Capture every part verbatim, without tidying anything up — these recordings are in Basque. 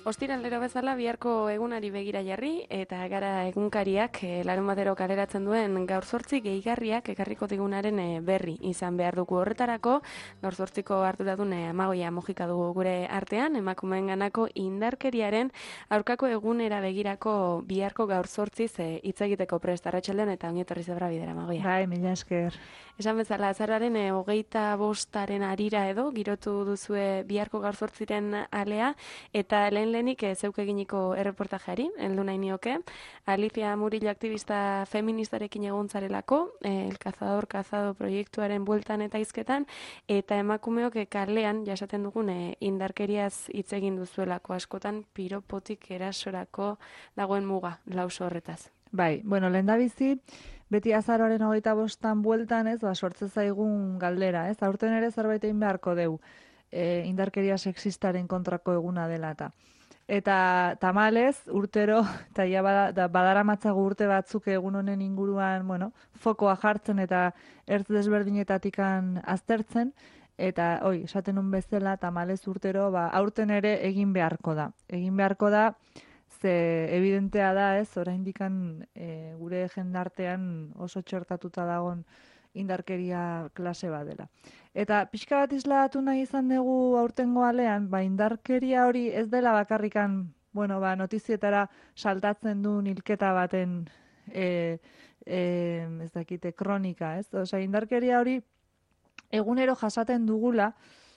Ostiralero bezala biharko egunari begira jarri eta gara egunkariak e, larunbatero kaleratzen duen gaur zortzi gehigarriak ekarriko digunaren e, berri izan behar dugu horretarako. Gaur zortziko arduradun e, Amagoia Mojika dugu gure artean, emakumeen ganako indarkeriaren aurkako egunera begirako biharko gaur zortziz e, hitz egiteko prest. Arratsaldeon eta ongi etorri zebra bidera, Amagoia. Bai, mila esker. Esan bezala, azararen e, hogeita bostaren arira edo, girotu duzue biharko gaur zortziren alea, eta lehen lehenik e, zeuk eginiko erreportajeari, heldu nahi nioke. Alicia Murillo aktivista feministarekin egon zarelako, e, El Cazador Cazado proiektuaren bueltan eta hizketan, eta emakumeok e, kalean, jasaten dugun, e, indarkeriaz hitz egin duzuelako askotan, piropotik erasorako dagoen muga, lauso horretaz. Bai, bueno, lehendabizi, beti azaroaren hogeita bostan bueltan, ez, ba, sortze zaigun galdera, ez, aurten ere zerbait egin beharko deu, e, indarkeria sexistaren kontrako eguna dela eta. Eta tamalez, urtero, eta ja bada, badaramatzagu urte batzuk egun honen inguruan, bueno, fokoa jartzen eta ertz desberdinetatikan aztertzen, eta, oi, esaten un bezala, tamalez urtero, ba, aurten ere egin beharko da. Egin beharko da, ze evidentea da, ez, oraindikan e, gure jendartean oso txertatuta dagon indarkeria klase bat dela. Eta pixka bat isladatu nahi izan dugu aurtengo alean, ba, indarkeria hori ez dela bakarrikan, bueno, ba, notizietara saltatzen duen hilketa baten e, e, ez dakite, kronika, ez? Osea, indarkeria hori egunero jasaten dugula,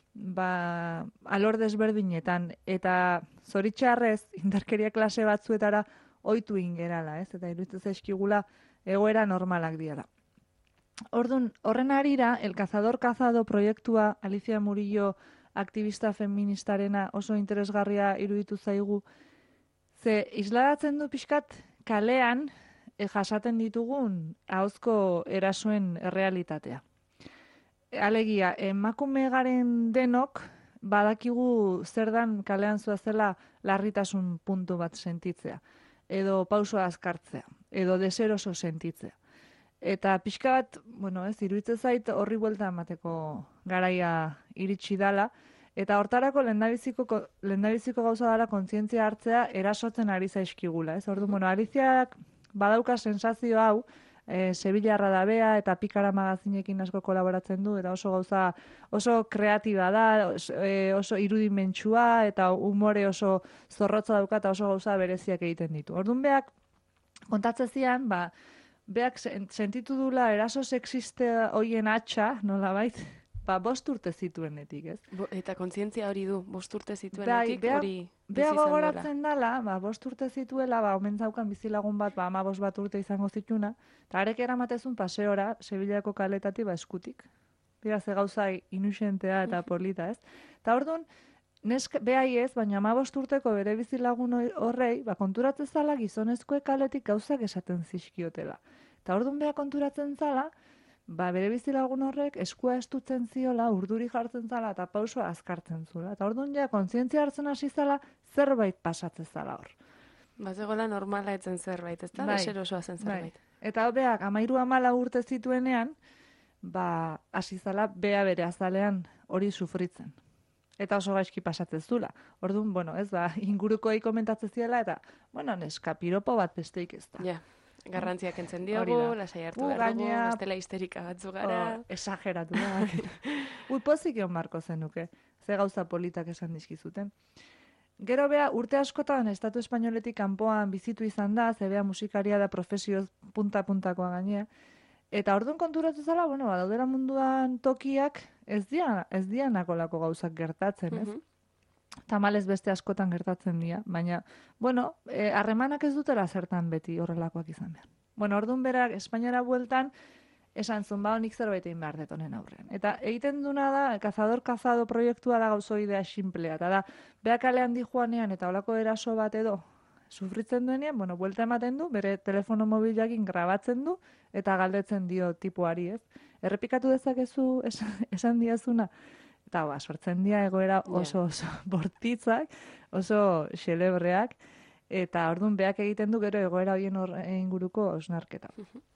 ba, alor desberdinetan, eta zoritxarrez indarkeria klase batzuetara ohitu ingerala, ez? Eta iruditzen zaizkigula egoera normalak diala. Orduan, horren harira, El Cazador Cazado proiektua Alicia Murillo aktivista feministarena oso interesgarria iruditu zaigu, ze isladatzen du pixkat kalean e, jasaten ditugun ahozko erasoen errealitatea. Alegia, emakume garen denok badakigu zer dan kalean zuazela larritasun puntu bat sentitzea, edo pausoa azkartzea, edo deseroso sentitzea. Eta pixka bat, bueno, ez, iruditzen zait horri buelta emateko garaia iritsi dala, eta hortarako lehendabiziko, lehendabiziko gauza dela kontzientzia hartzea erasotzen ari zaizkigula, ez? Ordu, bueno, Aliziak badauka sensazio hau, E, Sevillarra da bea eta Pikara magazinekin asko kolaboratzen du, eta oso gauza oso kreatiba da, oso, e, oso irudimentsua eta umore oso zorrotza dauka eta oso gauza bereziak egiten ditu. Orduan beak kontatzen zian, ba, beak sentitu dula eraso sexiste hoien atxa, nolabait, ba, bost urte zituenetik, ez? Bo, eta kontzientzia hori du, bost urte zituenetik, Bai, hori bea gogoratzen dela, ba, bost urte zituela, ba, omen zaukan bizilagun bat, ba, ama bost bat urte izango zituna, eta arek eramatezun paseora, Sevillako kaletati, ba, eskutik. Bera, ze gauza inusentea eta polita, ez? Eta orduan, nesk, behai ez, baina ama bost urteko bere bizilagun horrei, ba, konturatzen zala gizonezkoek kaletik gauzak esaten zizkiotela. Eta orduan beha konturatzen zala, ba, bere bizilagun horrek eskua estutzen ziola, urduri jartzen zala eta pausoa azkartzen zula. Eta orduan ja, kontzientzia hartzen hasi zala, zerbait pasatzen zala hor. Ba, zegoela normala etzen zerbait, ez da? Bai, deserosoa zen zerbait. Bai. Eta beak, amairu amala urte zituenean, ba, hasi zala, bea bere azalean hori sufritzen. Eta oso gaizki pasatzen zula. Orduan, bueno, ez ba, ingurukoei komentatzen ziela, eta, bueno, neska, piropo bat besteik ez da. Ja. Garrantziak entzen diogu, lasai hartu behar dugu, bestela histerika batzu gara. Oh, esageratu da. Ui, pozik egon barko zenuke, ze gauza politak esan dizkizuten. Gero bea, urte askotan Estatu Espainoletik kanpoan bizitu izan da, ze bea musikaria da profesioz punta-puntakoa gainea, eta orduan konturatu zala, bueno, daudera munduan tokiak ez dian, ez dianakolako gauzak gertatzen, ez? Uh-huh. Tamalez beste askotan gertatzen dira, baina, bueno, harremanak ez dutela zertan beti horrelakoak izan behar. Bueno, orduan berak, Espainiara bueltan, esan zuen, ba, honik zerbait egin behar detonen aurrean. Eta egiten duna da, El Cazador Cazado proiektua da gauzo idea simplea, eta da, beak alean di joanean eta olako eraso bat edo, sufritzen duenean, bueno, buelta ematen du, bere telefono mobilakin grabatzen du, eta galdetzen dio tipuari, ez? Errepikatu dezakezu esan, esan diazuna, eta ba, sortzen dira egoera oso oso bortitzak, oso xelebreak, eta orduan beak egiten du gero egoera horien inguruko osnarketa.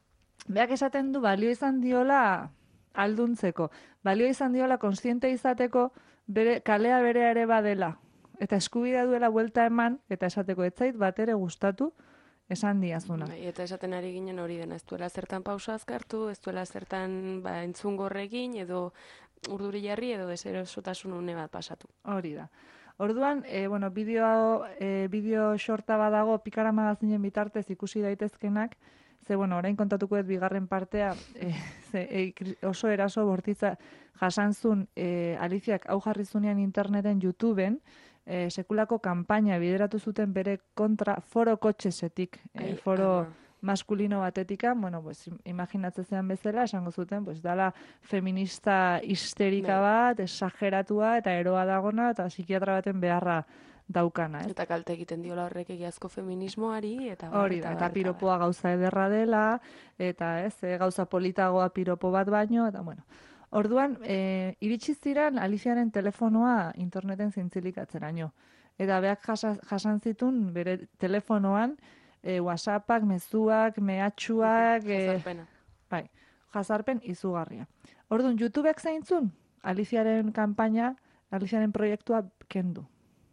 Beak esaten du balio izan diola alduntzeko, balio izan diola kontziente izateko bere, kalea berea ere badela, eta eskubidea duela buelta eman, eta esateko ez zait bat ere gustatu esan diazuna. Bai, eta esaten ari ginen hori dena, ez duela zertan pausa azkartu, ez duela zertan ba, entzungorrekin, edo urduri jarri, edo deserosotasun une bat pasatu. Hori da. Orduan, e, bueno, bideo, e, bideo shorta badago Pikara magazinen bitartez ikusi daitezkenak, ze, bueno, orain kontatuko dut bigarren partea, e, ze, e, oso eraso bortitza jasantzun e, Aliziak hau jarri zunean interneten YouTubeen, e, sekulako kanpaina bideratu zuten bere kontra foro kotxesetik, e, foro ama. maskulino batetikan, bueno, pues, imaginatzen zean bezala, esango zuten, pues, dala feminista histerika bat, exageratua eta eroa dagona, eta psikiatra baten beharra daukana, ez? Eta kalte egiten diola horrek egiazko feminismoari, eta hori da, eta piropoa gauza ederra dela, eta ez, e, gauza politagoa piropo bat baino, eta bueno. Orduan, e, iritsi ziren Aliziaren telefonoa interneten zintzilikatzeraino. Eta beak jasa, jasan zitun bere telefonoan, e, WhatsAppak, mezuak, mehatxuak, jazarpena. E, bai, jazarpen izugarria. Orduan, YouTubeak zeintzun, Aliziaren kanpaina, Aliziaren proiektua kendu.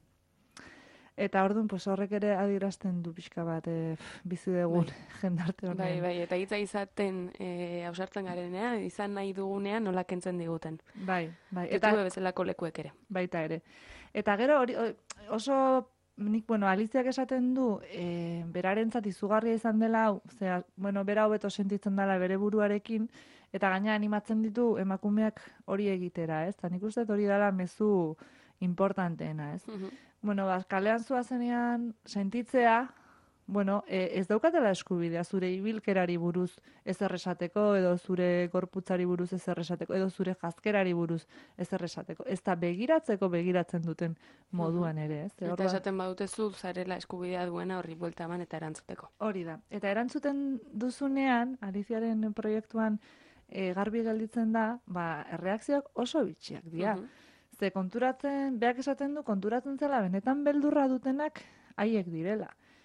Eta orduan, pues, horrek ere adierazten du pixka bat e, bizi dugun bai. Jendarte honen. Bai, bai, eta hitza izaten e, ausartzen garenean, izan nahi dugunean nola kentzen diguten. Bai, bai. Eta bezalako lekuek ere. Baita ere. Eta gero hori oso, nik, bueno, Aliziak esaten du, e, berarentzat izugarria izan dela, zera, bueno, bera hobeto sentitzen dela bere buruarekin, eta gaina animatzen ditu emakumeak hori egitera, ez? Eta nik uste hori dela mezu importanteena, ez? Uh-huh. Bueno, ba, kalean zuazenean sentitzea, bueno, e, ez daukatela eskubidea zure ibilkerari buruz ezer esateko, edo zure gorputzari buruz ezer esateko, edo zure jazkerari buruz ezer esateko. Ez da begiratzeko begiratzen duten moduan ere, ez? Eta esaten badute zu zarela eskubidea duena horri buelta eman eta erantzuteko. Hori da. Eta erantzuten duzunean, Aliziaren proiektuan e, garbi gelditzen da, ba, erreakzioak oso bitxiak dira. Uh-huh. Ze konturatzen, beak esaten du, konturatzen zela, benetan beldurra dutenak haiek direla.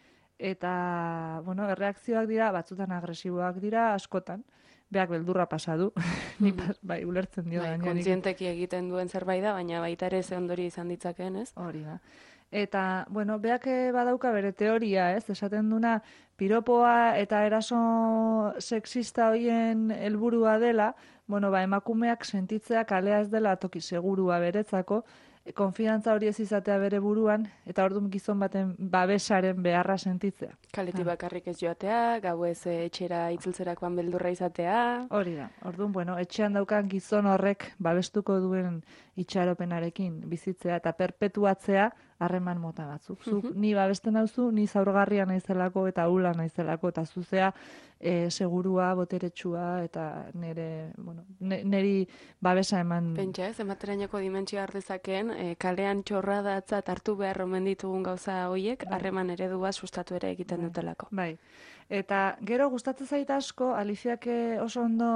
Eta, bueno, erreakzioak dira, batzutan agresiboak dira, askotan. Beak beldurra pasa du, ni pas, bai, ulertzen dio. Bai, kontzienteki egiten duen zerbait da, baina baita ere ze ondori izan ditzakeen, ez? Hori da. Eta, bueno, beak badauka bere teoria, ez? Esaten duna, piropoa eta eraso sexista hoien helburua dela, bueno, ba, emakumeak sentitzea kalea ez dela toki segurua beretzako, konfidantza hori ez izatea bere buruan, eta orduan gizon baten babesaren beharra sentitzea. Kaleti bakarrik ez joatea, gau ez etxera itzultzerakoan beldurra izatea. Hori da, orduan, bueno, etxean daukan gizon horrek babestuko duen itxaropenarekin bizitzea eta perpetuatzea harreman mota batzuk. Zuk ni babesten dauzu, ni zaurgarria naizelako eta hula naizelako, eta zuzea e, segurua, boteretsua, eta nire, bueno, niri babesa eman... Pentsa ez, ematerainoko dimentsio ardezakeen, e, kalean txorradatzat hartu behar omen ditugun gauza hoiek, harreman eredua sustatu ere egiten bai. dutelako. Bai. Eta gero gustatzen zait asko, Aliziak oso ondo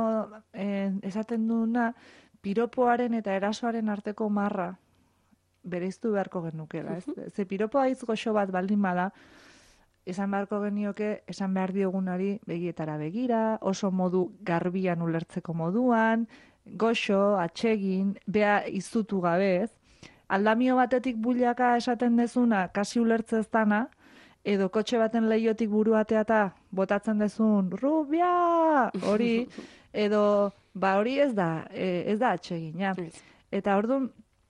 e, esaten duna, piropoaren eta erasoaren arteko marra, bereiztu beharko genukela, ez? Ze piropoa hitz goxo bat baldin bada, esan beharko genioke, esan behar diogunari begietara begira, oso modu garbian ulertzeko moduan, goxo, atsegin, bea izutu gabe, ez? Aldamio batetik builaka esaten dezuna, kasi ulertzez dana, edo kotxe baten leiotik buruateata botatzen dezun, rubia, hori, edo, ba hori ez da, ez da atsegina. Eta orduan,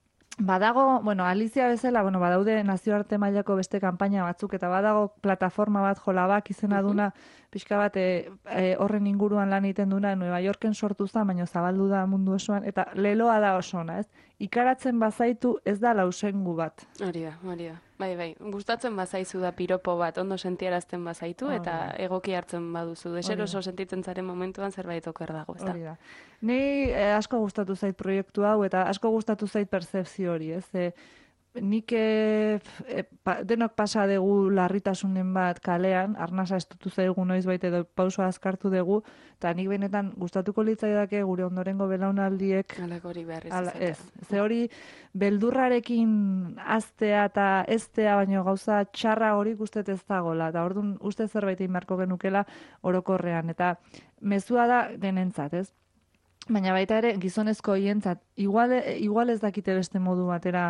badago, bueno, Alizia bezala, bueno, badaude nazioarte mailako beste kanpaina batzuk, eta badago plataforma bat jolabak izena duna, pixka bat e, e, horren inguruan lan egiten duna, Nueva Yorken sortu zen, baina zabaldu da mundu osoan, eta leloa da osona, ez? Ikaratzen bazaitu ez da lausengu bat. Hori da, hori da. Bai, bai, gustatzen bazaizu da piropo bat, ondo sentiarazten bazaitu, eta egoki hartzen baduzu. Deseroso sentitzen zaren momentuan zerbait oker dago, ez da? Hori da. Ni eh, asko gustatu zait proiektu hau, eta asko gustatu zait pertzepzio hori, ez? E, nik e, e, pa, denok pasa dugu larritasunen bat kalean, arnasa estutu zaigu noiz baita edo pausoa azkartu dugu, eta nik benetan gustatuko litzaidake gure ondorengo belaunaldiek... Alak hori behar ez ala, ez. Ze hori beldurrarekin aztea eta eztea, baino gauza txarra hori guztet ez dagoela, eta orduan uste zerbait egin beharko genukela orokorrean, eta mezua da denentzat, ez? Baina baita ere, gizonezko hientzat, igual, igual ez dakite beste modu batera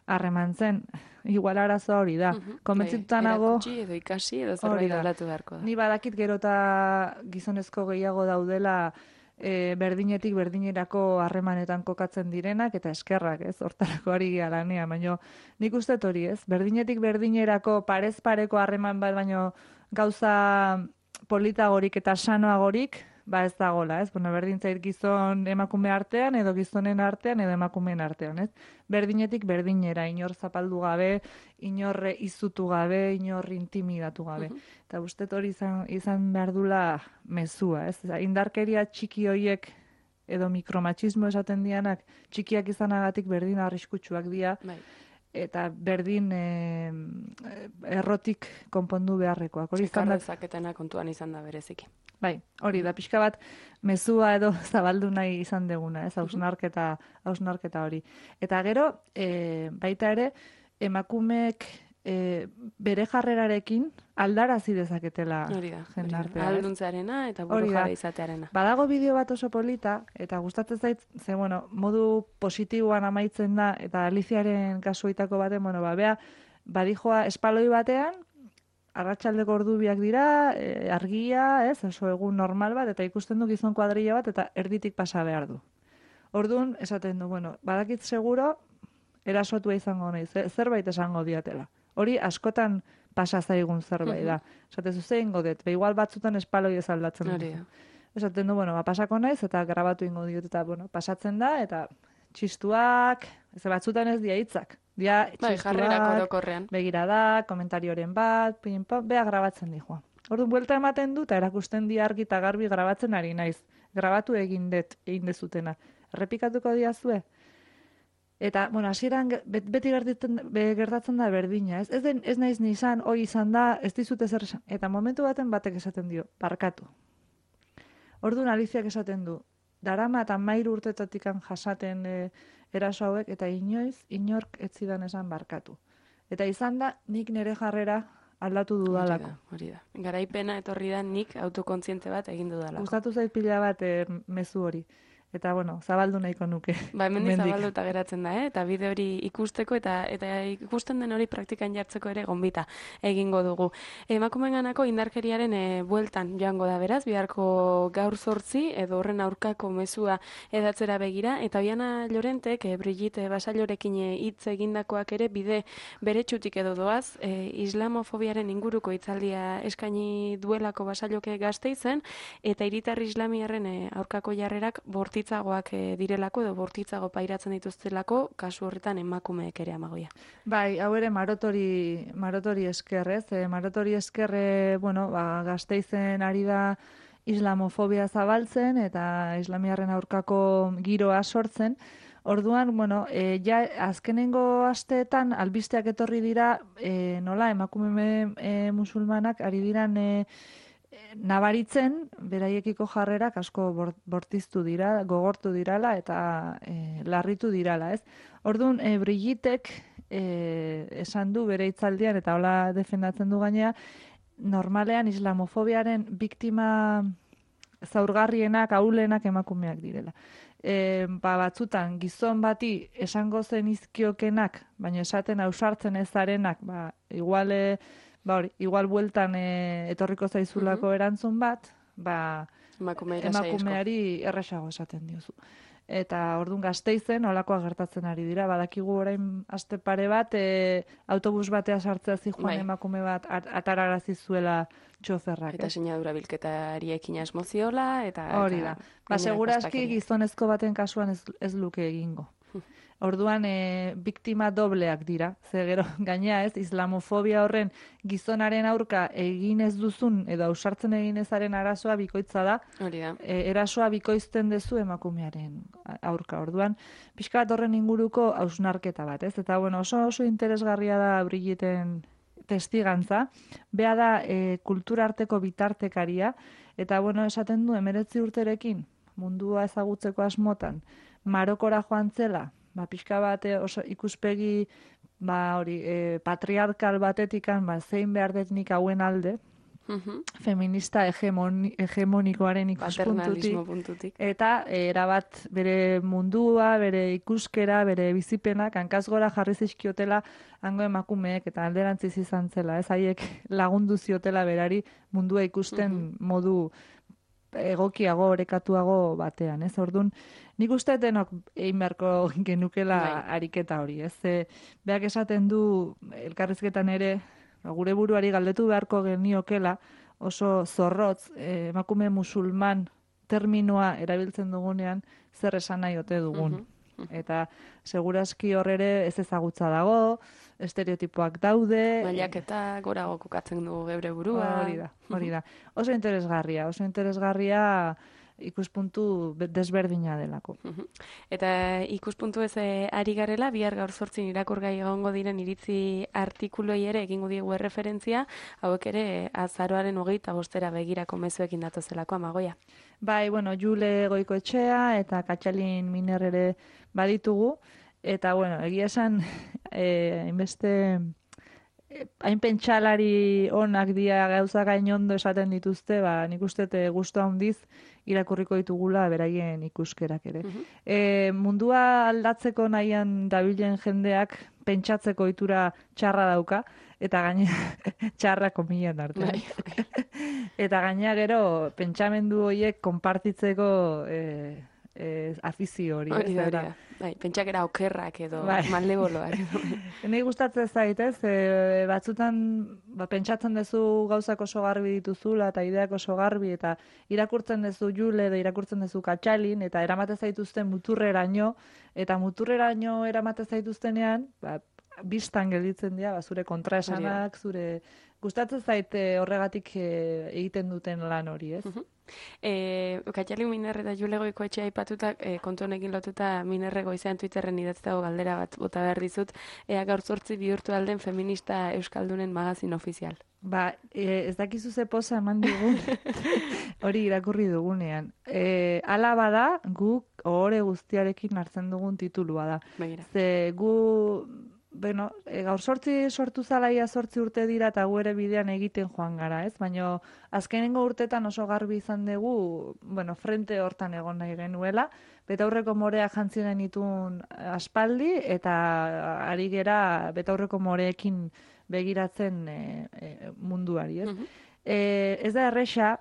harreman zen, igual arazoa hori da. Mhm, Konbentzituta bai, nago, erakutsi edo ikasi edo hori zerbait da. aldatu beharko da. Ni badakit gero eta gizonezko gehiago daudela e, berdinetik berdinerako harremanetan kokatzen direnak, eta eskerrak, ez, hortarako ari gara lanean, baina nik uste dut hori, ez, berdinetik berdinerako parez pareko harreman bat, baino gauza politagorik eta sanoagorik, ba ez dagola, ez? Bueno, berdin zait gizon emakume artean, edo gizonen artean, edo emakumeen artean, ez? Berdinetik berdinera, inor zapaldu gabe, inor izutu gabe, inor intimidatu gabe. Mhm. Eta uste dut hori izan, izan behar dula mezua, ez? Indarkeria txiki hoiek, edo mikromatxismo esaten dianak, txikiak izanagatik berdin arriskutsuak dira, Bai. eta berdin e, errotik konpondu beharrekoak. Hori izan Ekar da, dezaketena kontuan izan da bereziki. bai, hori da, pixka bat mezua edo zabaldu nahi izan deguna, ez, hausnarketa, hausnarketa hori. Eta gero, e, baita ere, emakumeek e, bere jarrerarekin aldarazi dezaketela Hori da, hori da. jendartea, ez? Alduntzearena eta Hori buru da. jabe izatearena. Badago bideo bat oso polita, eta gustatzen zait, ze, bueno, modu positiboan amaitzen da, eta Aliziaren kasuitako baten, bueno, ba, bea, badijoa espaloi batean, arratsaldeko ordubiak dira, e, argia, ez, oso egun normal bat, eta ikusten du gizon kuadrilla bat, eta erditik pasa behar du. Orduan, esaten du, bueno, badakit seguro, erasotua izango nahi, zerbait esango diatela. Hori askotan pasa zaigun zerbait da. Esaten zu zein godet, be igual batzutan espaloi ez aldatzen Hori du. da. Esaten du, bueno, ba, pasako naiz, eta grabatu ingo diot, eta, bueno, pasatzen da, eta txistuak, ez batzutan ez dia hitzak. Dia Bai, jarrerak txistuak, orokorrean. begiradak, komentarioren bat, pin, pam, bea grabatzen dijoa. Orduan, buelta ematen du, eta erakusten di argi eta garbi grabatzen ari naiz. Grabatu egin dut, egin dezutena. Errepikatuko diazue? Eta, bueno, hasieran ge- bet- beti gertatzen, be- gertatzen da berdina, ez? Ez, den, ez naiz ni izan, hoi izan da, ez dizute zer esan. Eta momentu baten batek esaten dio, barkatu. Orduan Aliziak esaten du, darama eta mairu urtetatikan jasaten e, eraso hauek, eta inoiz, inork ez zidan esan barkatu. Eta izan da, nik nire jarrera aldatu Hori dudalako. da, hori da. Garaipena etorri da nik autokontziente bat egin dudalako. Gustatu zait pila bat e, mezu hori. Eta, bueno, zabaldu nahiko nuke. Ba, hemendik Hemendik. zabalduta geratzen da, eh? Eta bide hori ikusteko eta eta ikusten den hori praktikan jartzeko ere gonbita egingo dugu. Emakumeenganako indarkeriaren e, bueltan joango da beraz, biharko gaur zortzi edo horren aurkako mezua edatzera begira, eta Biana Llorentek, e, Brigitte Basallorekin e, hitz egindakoak ere bide beretsutik edo doaz, e, islamofobiaren inguruko hitzaldia eskaini duelako Basalloke Gasteizen, eta hiritar islamiarren e, aurkako jarrerak borti bortitzagoak direlako edo bortitzago pairatzen dituztelako, kasu horretan emakumeek ere Amagoia. Bai, hau ere marotori, marotori esker, ez? E, marotori esker, bueno, ba, Gasteizen ari da islamofobia zabaltzen eta islamiarren aurkako giroa sortzen. Orduan, bueno, e, ja azkenengo asteetan albisteak etorri dira, e, nola emakume e, musulmanak ari diran e, nabaritzen, beraiekiko jarrerak asko bortiztu dira, gogortu dirala eta e, larritu dirala, ez? Orduan, e, Brigittek e, esan du bere hitzaldian eta hola defendatzen du gainea, normalean islamofobiaren biktima zaurgarrienak, ahulenak emakumeak direla. E, ba, batzutan gizon bati esango zen izkiokenak, baina esaten ausartzen ez zarenak, ba, igual e, Ba hori, igual bueltan e, etorriko zaizulako mm-hmm. erantzun bat, ba, emakumeari erresago esaten diozu. Eta orduan Gasteizen olakoa gertatzen ari dira, badakigu orain aste pare bat e, autobus batea sartzea zijoan bai. Emakume bat at, atararazi zuela txoferrak. Eta sinadura bilketari ekin asmoziola, eta... Hori da. Ba, seguraski gizonezko baten kasuan ez, ez luke egingo. Orduan, e, biktima dobleak dira. Ze gero, gainea ez, islamofobia horren gizonaren aurka egin ez duzun, edo ausartzen egin ezaren arazoa bikoitza da. Hori da. E, erasoa bikoizten dezu emakumearen aurka. Orduan, pixka bat horren inguruko hausnarketa bat, ez? Eta, bueno, oso oso interesgarria da Brigitten testigantza. Bea da e, kultura arteko bitartekaria. Eta, bueno, esaten du, emeretzi urterekin, mundua ezagutzeko asmotan, Marokora joan zela, ba, pixka bat oso ikuspegi ba, hori, e, patriarkal batetikan ba, zein behar dut nik hauen alde, Mhm. feminista hegemoni, hegemonikoaren ikuspuntutik, Paternalismo puntutik. eta erabat bere mundua, bere ikuskera, bere bizipenak hankaz gora jarri zizkiotela hango emakumeek eta alderantziz izan zela, ez haiek lagundu ziotela berari mundua ikusten Mhm. modu egokiago, orekatuago batean, ez? Ordun, nik uste denok egin beharko genukela Bai. ariketa hori, ez? Ze, beak esaten du elkarrizketan ere, ba, gure buruari galdetu beharko geniokela, oso zorrotz, eh, emakume musulman terminoa erabiltzen dugunean, zer esan nahi ote dugun. Mhm. Eta segurazki hor ere ez ezagutza dago, estereotipoak daude. Mailaketa gorago kokatzen du geure burua. Hori da, hori da. Oso interesgarria, oso interesgarria ikuspuntu be- desberdina delako. Mhm. Eta ikuspuntu ez eh, ari garela, bihar gaur zortzin irakurgai egongo diren iritzi artikuluei ere egingo diegu erreferentzia, hauek ere eh, azaroaren hogeita bostera begirako mezuekin datozelako Amagoia. Bai, bueno, Jule Goikoetxea eta Katxalin Miner ere baditugu, eta, bueno, egia esan, eh, hainbeste, eh, hain pentsalari onak dia gauza gainondo esaten dituzte, ba, nik uste te gustu handiz irakurriko ditugula beraien ikuskerak ere. Mhm. E, mundua aldatzeko nahian dabilen jendeak pentsatzeko itura txarra dauka, eta gaine txarra komilan artean. Bai, bai. Eta gaina gero pentsamendu horiek konpartitzeko e, e, afizio hori. Hori ez? da, hori Eta- da. Bai, pentsakera okerrak edo Bai. maldeboloak. Nei gustatzen zait, ez? E, batzutan ba, pentsatzen duzu gauzak oso garbi dituzula eta ideak oso garbi eta irakurtzen duzu Jule edo irakurtzen duzu Katxalin eta eramaten zaituzten muturreraino eta muturreraino eramaten zaituztenean, ba, bistan gelditzen dira, ba, zure kontraesanak, zure gustatzen zait eh, horregatik eh, egiten duten lan hori, ez? Mhm. E, Katxali Miner eta Jule Goikoetxea aipatuta, e, kontu honekin lotuta Minerre goizean Twitterren idatzi dago galdera bat bota behar dizut, ea gaur zortzi bihurtu alden feminista euskaldunen magazin ofizial. Ba, e, ez dakizu ze poza eman digun hori irakurri dugunean. E, ala bada, guk ohore guztiarekin hartzen dugun titulua da. Begira. Ze gu, bueno, e, gaur sortzi sortu zalaia sortzi urte dira eta gu ere bidean egiten joan gara, ez? Baina azkenengo urtetan oso garbi izan dugu, bueno, frente hortan egon nahi genuela, betaurreko morea jantzi genitun aspaldi eta ari gera betaurreko moreekin begiratzen e, e, munduari, ez? Mhm. E, ez da erresa,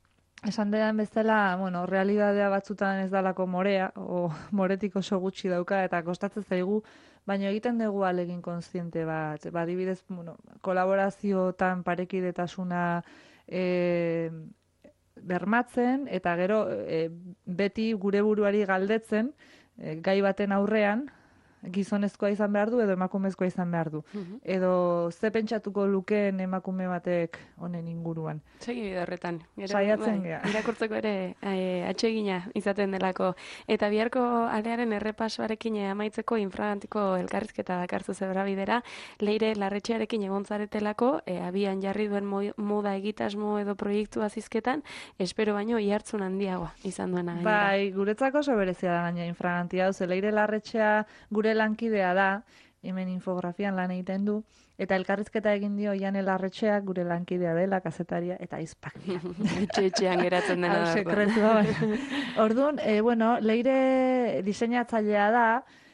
esan dedan bezala, bueno, realidadea batzutan ez dalako morea, o moretik oso gutxi dauka, eta kostatzen zaigu, baina egiten dugu alegin kontziente bat, ba, adibidez, bueno, kolaboraziotan parekidetasuna e, bermatzen, eta gero e, beti gure buruari galdetzen, e, gai baten aurrean, gizonezkoa izan behar du edo emakumezkoa izan behar du. Mhm. Edo ze pentsatuko lukeen emakume batek honen inguruan. Segi bide horretan. Gero, Saiatzen bai, gea. irakurtzeko ere e, atsegina izaten delako. Eta biharko alearen errepasoarekin e, amaitzeko infragantiko elkarrizketa dakarzu zebra bidera, Leire Larretxearekin egon zaretelako, e, abian jarri duen mo- moda egitasmo edo proiektu azizketan, espero baino ihartzun handiagoa izan duena. gainera. Bai, guretzako oso berezia da gaina infragantia. Hau, Leire Larretxea gure lankidea da, hemen infografian lan egiten du, eta elkarrizketa egin dio Jane Larretxeak gure lankidea dela, kazetaria, eta aizpakia. Etxe-etxean geratzen dena Hau, da. sekretua, bai. Orduan, e, bueno, Leire diseinatzailea da,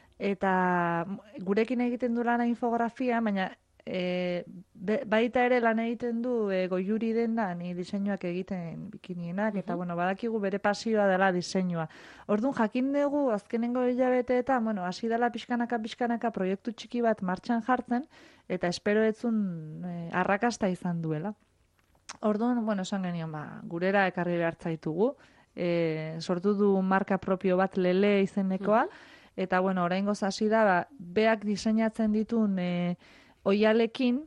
eta gurekin egiten du lana infografia, baina e, be, baita ere lan egiten du e, goiuri denda ni diseinuak egiten bikinienak, eta bueno, badakigu bere pasioa dela diseinua. Orduan, jakin dugu azkenengo hilabeteetan, bueno, hasi dela pixkanaka pixkanaka proiektu txiki bat martxan jartzen, eta espero etzun e, arrakasta izan duela. Orduan, bueno, esan genion, ba, gurera ekarri behar zaitugu, e, sortu du marka propio bat Lele izenekoa, eta bueno, oraingoz hasi da, ba, beak diseinatzen ditun e, oialekin,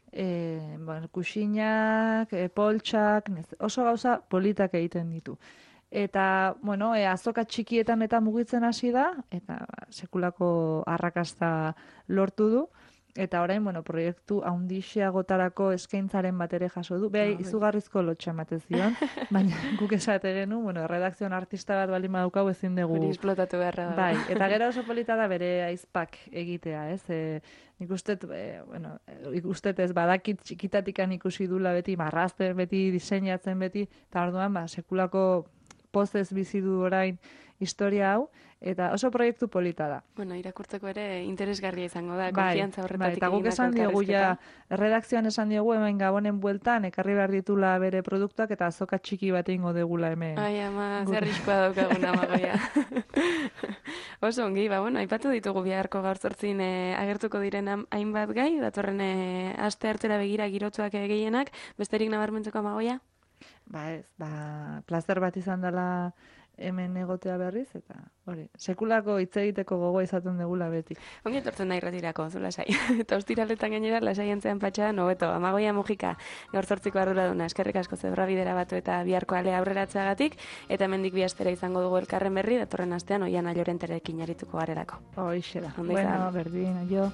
e, bueno, kuxinak, e, poltsak, nez- oso gauza politak egiten ditu. Eta, bueno, e, azoka txikietan eta mugitzen hasi da, eta ba, sekulako arrakasta lortu du. eta orain, bueno, proiektu handixiagotarako eskaintzaren bat ere jaso du. Beha, izugarrizko lotxa ematen zion, baina guk esate genu, bueno, redakzioan artista bat bali madukau ezin dugu. Hori esplotatu beharra dago. Bai, eta gero oso polita da bere aizpak egitea, ez? E, nik ustet, e, bueno, ikustet ez badakit txikitatikan ikusi dula beti, marrazten beti, diseinatzen beti, eta orduan, ba, sekulako pozez bizi du orain historia hau, eta oso proiektu polita da. Bueno, irakurtzeko ere interesgarria izango da, bai, konfiantza horretatik bai, eta guk esan diogu ja, redakzioan esan diogu hemen Gabonen bueltan, ekarri behar ditula bere produktuak, eta azoka txiki bat egingo degula hemen. Ai, ama, zer arriskua daukagun amagoia. Oso ongi, ba, bueno, aipatu ditugu biharko gaur zortzin eh, agertuko diren hainbat gai, datorren eh, aste hartzera begira girotzuak eh, gehienak, besterik nabarmentzeko amagoia? Ba ez, ba, plazer bat izan dela hemen egotea berriz, eta hori, sekulako hitz egiteko gogoa izaten degula beti. Ongi etortzen da irratirako, zu lasai. Eta ostiraletan gainera, lasai entzean patxadan, hobeto, amagoia mujika, gaur zortziko arduraduna, eskerrik asko zebra bidera batu eta biharko alea aurreratzeagatik, eta hemendik bi astera izango dugu elkarren berri, datorren astean oian Llorenterekin arituko garelako. Hoixe da. Ondo izan. Bueno, berdin, jo.